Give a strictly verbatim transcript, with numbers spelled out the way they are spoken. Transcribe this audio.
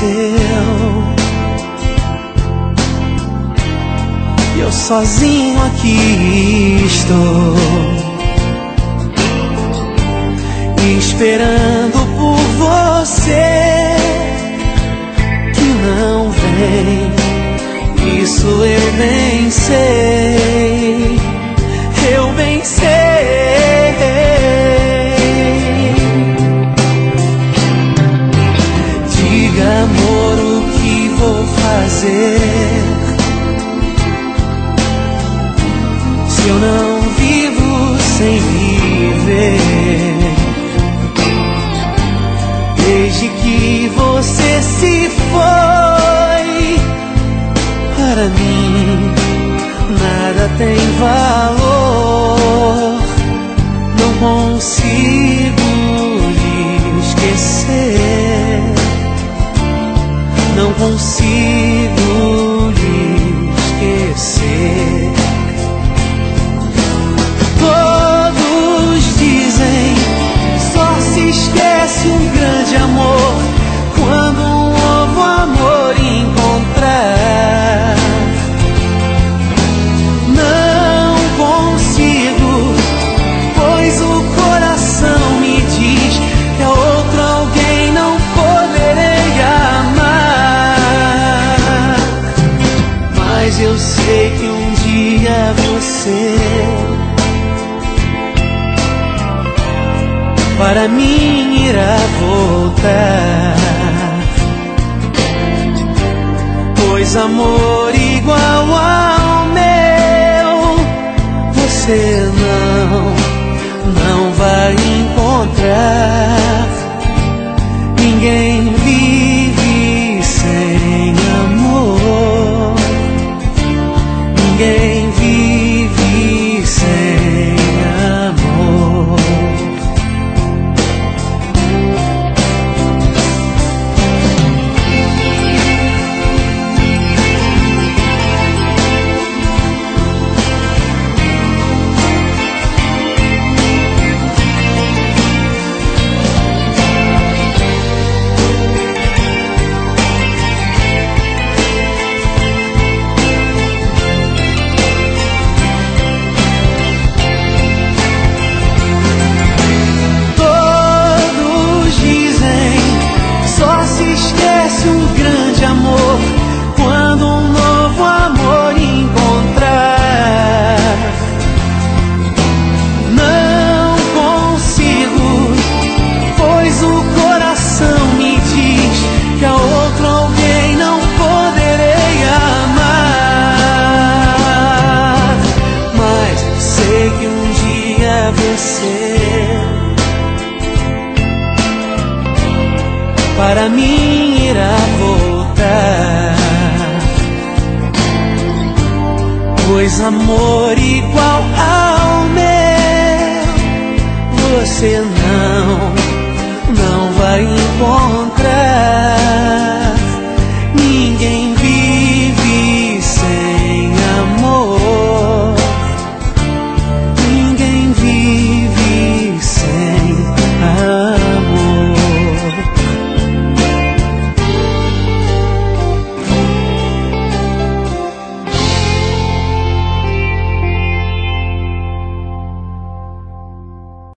venceu. E eu sozinho aqui estou, esperando por você que não vem. Isso eu bem sei, eu bem sei. Diga, amor, o que vou fazer se eu não vivo sem viver? Desde que você se foi, para mim nada tem valor. Não consigo lhe esquecer, não consigo lhe esquecer. Todos dizem, só se esquece um grande amor quando um novo amor encontrar. Não consigo, pois o coração me diz que a outro alguém não poderei amar. Mas eu sei que um dia você para mim irá voltar, pois amor igual ao meu você não, não vai encontrar. Ninguém vive sem amor, ninguém vive sem amor. Quando um novo amor encontrar, não consigo, pois o coração me diz que a outro alguém não poderei amar. Mas sei que um dia vencer para mim irá voltar, pois amor igual ao meu você não, não vai encontrar.